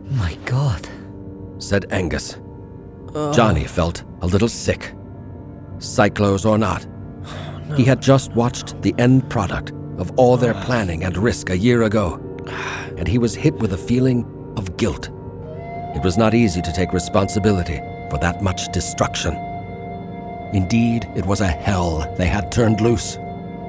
My God, said Angus. Johnny felt a little sick. Cyclos or not, he had just watched the end product of all their planning and risk a year ago, and he was hit with a feeling of guilt. It was not easy to take responsibility for that much destruction. Indeed, it was a hell they had turned loose.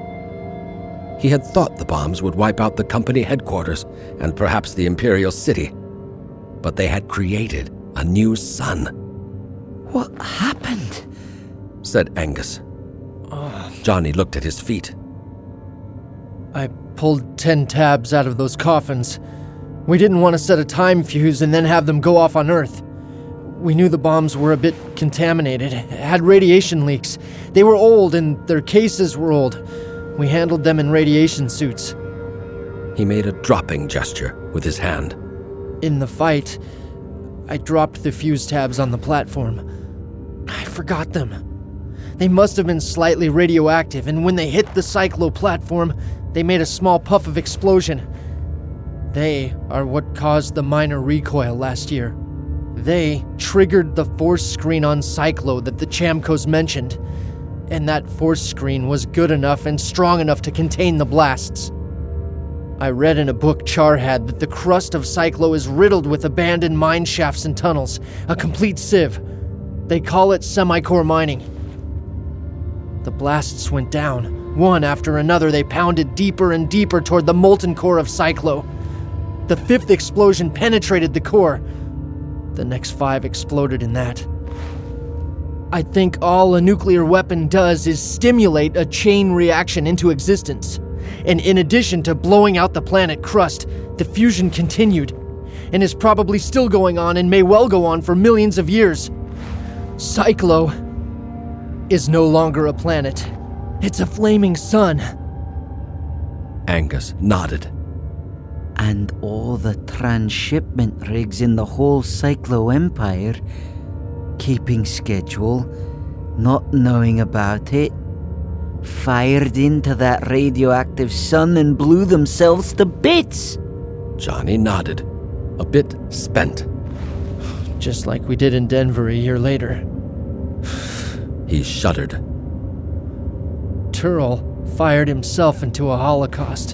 He had thought the bombs would wipe out the company headquarters and perhaps the Imperial City, but they had created a new sun. what happened? Said Angus. Johnny looked at his feet. I pulled 10 tabs out of those coffins. We didn't want to set a time fuse and then have them go off on Earth. We knew the bombs were a bit contaminated, had radiation leaks. They were old and their cases were old. We handled them in radiation suits. He made a dropping gesture with his hand. In the fight, I dropped the fuse tabs on the platform. I forgot them. They must have been slightly radioactive, and when they hit the Cyclo platform, they made a small puff of explosion. They are what caused the minor recoil last year. They triggered the force screen on Cyclo that the Chamcos mentioned, and that force screen was good enough and strong enough to contain the blasts. I read in a book Char had that the crust of Cyclo is riddled with abandoned mine shafts and tunnels, a complete sieve. They call it semi-core mining. The blasts went down. One after another, they pounded deeper and deeper toward the molten core of Cyclo. The 5th explosion penetrated the core. The next 5 exploded in that. I think all a nuclear weapon does is stimulate a chain reaction into existence. And in addition to blowing out the planet crust, the fusion continued, and is probably still going on and may well go on for millions of years. Cyclo is no longer a planet. It's a flaming sun. Angus nodded. And all the transshipment rigs in the whole Cyclo Empire, keeping schedule, not knowing about it, fired into that radioactive sun and blew themselves to bits. Johnny nodded, a bit spent. Just like we did in Denver a year later. He shuddered. Turl fired himself into a holocaust.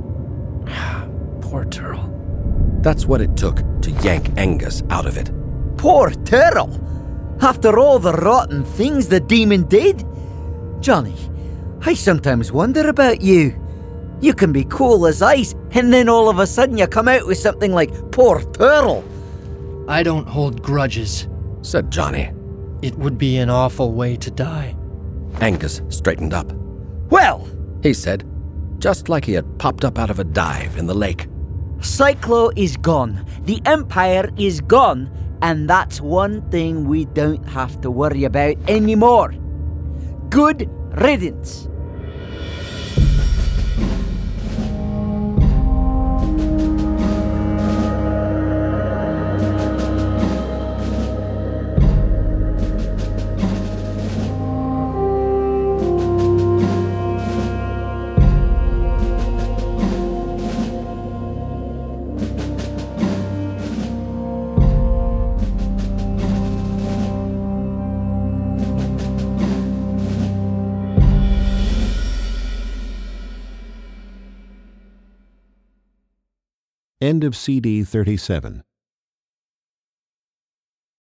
Poor Turl. That's what it took to yank Angus out of it. Poor Turl! After all the rotten things the demon did? Johnny, I sometimes wonder about you. You can be cool as ice, and then all of a sudden you come out with something like poor Turl. I don't hold grudges, said Johnny. It would be an awful way to die. Angus straightened up. Well, he said, just like he had popped up out of a dive in the lake. Cyclo is gone. The Empire is gone. And that's one thing we don't have to worry about anymore. Good riddance. End of CD 37.